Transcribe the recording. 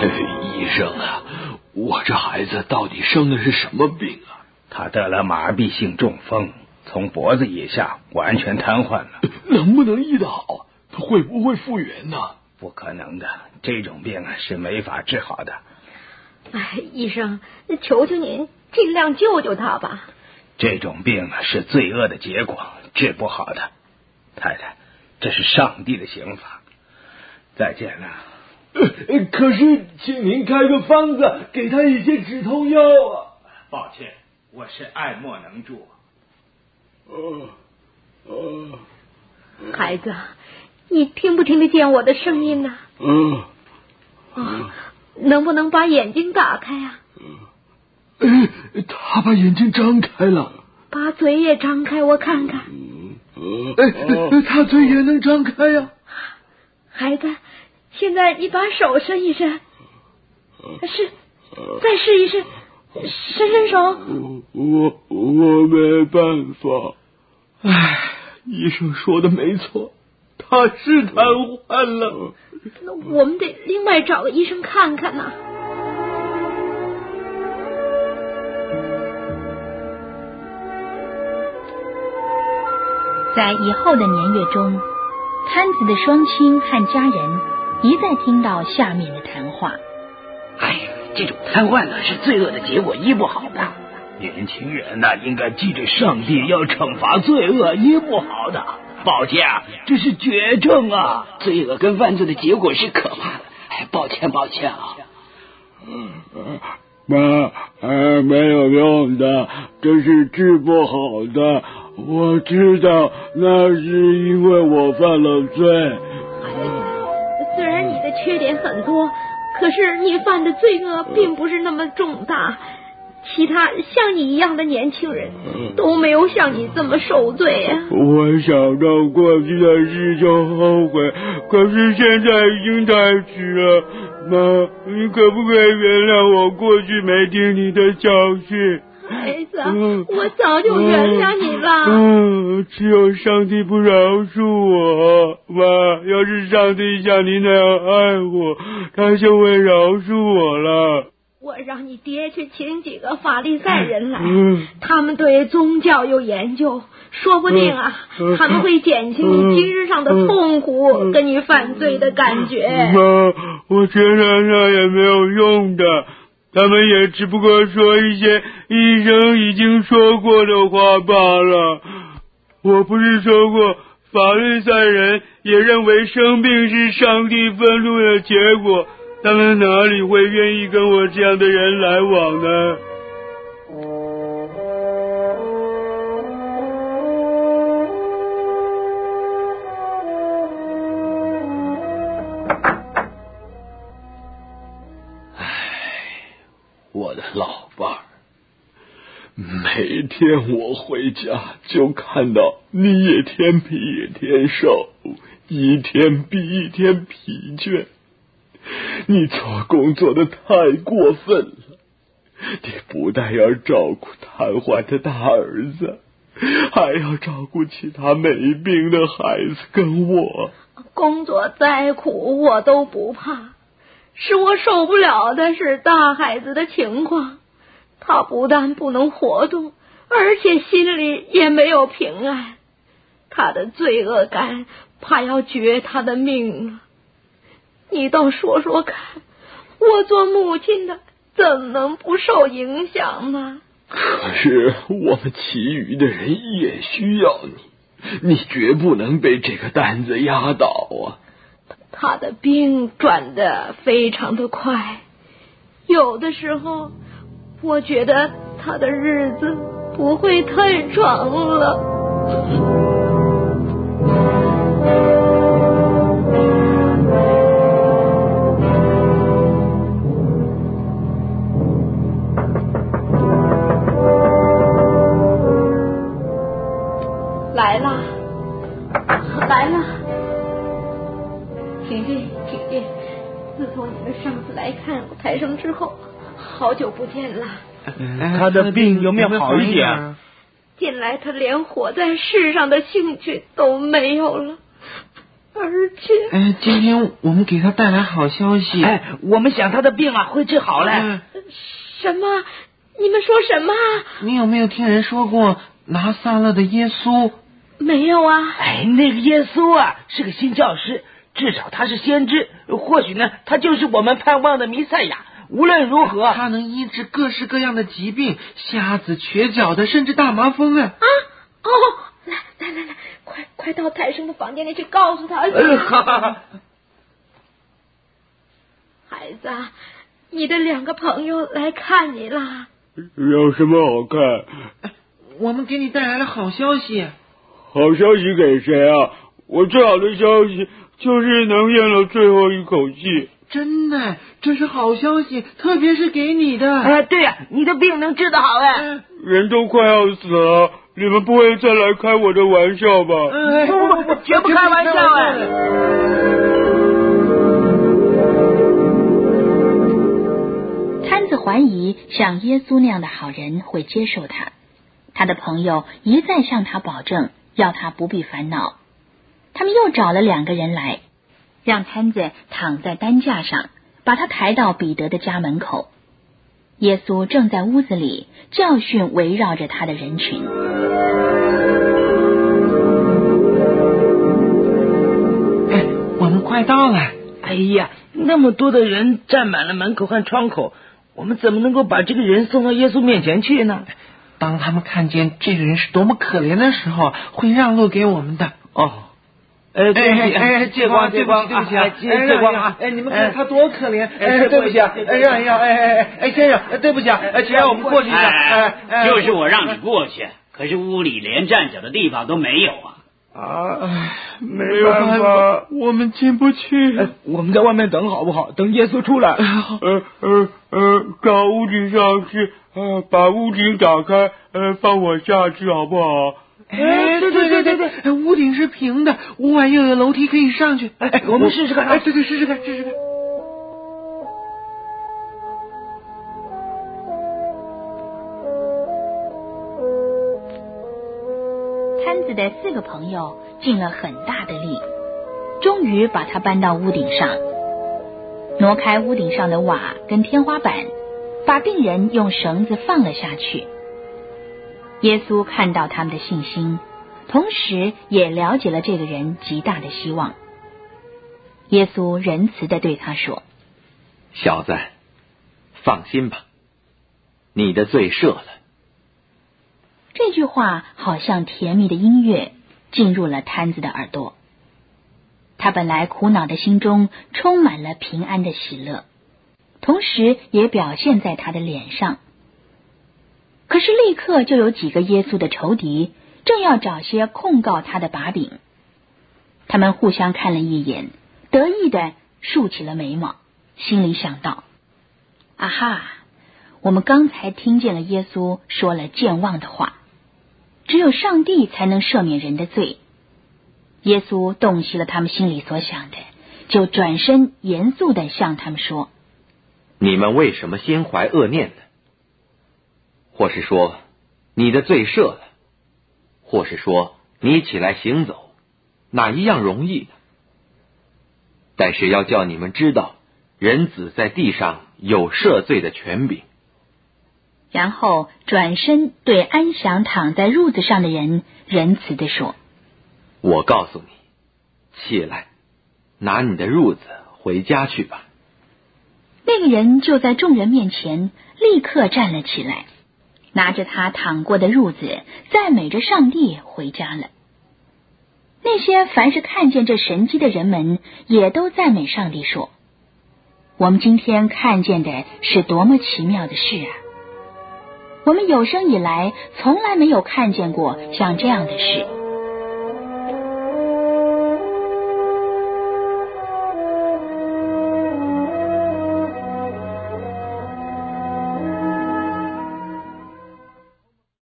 医生啊，我这孩子到底生的是什么病啊？ 他得了麻痹性中风，从脖子以下完全瘫痪了。 能不能医得好？他会不会复原呢？ 不可能的，这种病是没法治好的。 医生，求求您尽量救救他吧。 这种病是罪恶的结果，治不好的。太太，这是上帝的刑罚。再见了。 可是请您开个方子给他一些止痛药啊。 抱歉，我是爱莫能助。 孩子，你听不听得见我的声音呢？能不能把眼睛打开啊？ 他把眼睛张开了。 把嘴也张开，我看看。 他嘴也能张开呀。 孩子，现在你把手伸一伸，再试一试，伸手。 我没办法。医生说的没错，他是瘫痪了。 那我们得另外找个医生看看呐。 在以后的年月中，摊子的双亲和家人一再听到下面的谈话。 这种瘫痪是罪恶的结果，医不好的。年轻人应该记着上帝要惩罚罪恶，医不好的。抱歉啊，这是绝症啊！罪恶跟犯罪的结果是可怕的。抱歉啊。 妈，没有用的，这是治不好的。我知道那是因为我犯了罪。 孩子，虽然你的缺点很多，可是你犯的罪恶并不是那么重大。其他像你一样的年轻人都没有像你这么受罪啊。 我想到过去的事就后悔，可是现在已经太迟了。妈，你可不可以原谅我过去没听你的教训？ 孩子，我早就原谅你了。 只有上帝不饶恕我。妈，要是上帝像你那样爱我，他就会饶恕我了。 我让你爹去请几个法利赛人来，他们对宗教有研究，说不定他们会减轻你今日上的痛苦跟你犯罪的感觉。 妈，我觉得那也没有用的，他们也只不过说一些医生已经说过的话罢了。我不是说过法利赛人也认为生病是上帝愤怒的结果，他们哪里会愿意跟我这样的人来往呢？我的老伴儿，每天我回家就看到你也天比一天瘦，一天比一天疲倦。你做工作的太过分了，你不但要照顾瘫痪的大儿子，还要照顾其他没病的孩子跟我。 工作再苦我都不怕，使我受不了的是大孩子的情况。他不但不能活动，而且心里也没有平安，他的罪恶感怕要绝他的命了。你倒说说看，我做母亲的怎么能不受影响呢？ 可是我们其余的人也需要你绝不能被这个担子压倒啊！ 他的病转得非常的快，有的时候我觉得他的日子不会太长了。来了，婷婷，自从你们上次来看我台生之后，好久不见了。 他的病有没有好一点？ 近来他连活在世上的兴趣都没有了。 而且今天我们给他带来好消息。 我们想他的病会治好嘞。 什么？你们说什么？ 你有没有听人说过拿撒勒的耶稣？ 没有啊。 那个耶稣是个新教师，至少他是先知，或许呢他就是我们盼望的弥赛亚。无论如何， 他能医治各式各样的疾病，瞎子、瘸脚的，甚至大麻风来， 快到台生的房间里去告诉他。孩子，你的2个朋友来看你了。 有什么好看？ 我们给你带来了好消息。 好消息给谁啊？我最好的消息就是能咽了最后一口气。 真的，这是好消息，特别是给你的。 对呀，你的病能治得好人都快要死了，你们不会再来开我的玩笑吧？ 不，绝不开玩笑摊子怀疑像耶稣那样的好人会接受他，他的朋友一再向他保证，要他不必烦恼。他们又找了2个人来，让摊子躺在担架上，把他抬到彼得的家门口。耶稣正在屋子里教训围绕着他的人群。 我们快到了。 那么多的人站满了门口和窗口，我们怎么能够把这个人送到耶稣面前去呢？ 当他们看见这个人是多么可怜的时候，会让路给我们的。 借光， 对不起借光你们看他多可怜。对不起让一让。先生，对不起请让我们过去一下。 就是我让你过去，可是屋里连站脚的地方都没有没办法，我们进不去。 我们在外面等好不好？等耶稣出来。 找屋顶上去，把屋顶打开，放我下去好不好？ 对，屋顶是平的，屋外又有楼梯可以上去。 我们试试看。 对，试试看。 摊子的4个朋友尽了很大的力，终于把他搬到屋顶上，挪开屋顶上的瓦跟天花板，把病人用绳子放了下去。耶稣看到他们的信心，同时也了解了这个人极大的希望。耶稣仁慈地对他说： 小子，放心吧，你的罪赦了。 这句话好像甜蜜的音乐进入了摊子的耳朵，他本来苦恼的心中充满了平安的喜乐，同时也表现在他的脸上。可是立刻就有几个耶稣的仇敌正要找些控告他的把柄，他们互相看了一眼，得意地竖起了眉毛，心里想到：啊哈，我们刚才听见了耶稣说了健忘的话，只有上帝才能赦免人的罪。耶稣洞悉了他们心里所想的，就转身严肃地向他们说： 你们为什么心怀恶念呢？或是说你的罪赦了，或是说你起来行走，哪一样容易呢？但是要叫你们知道，人子在地上有赦罪的权柄。 然后转身对安详躺在褥子上的人仁慈地说： 我告诉你，起来，拿你的褥子回家去吧。 那个人就在众人面前立刻站了起来，拿着他躺过的褥子，赞美着上帝回家了。那些凡是看见这神迹的人们也都赞美上帝说：我们今天看见的是多么奇妙的事啊！我们有生以来从来没有看见过像这样的事。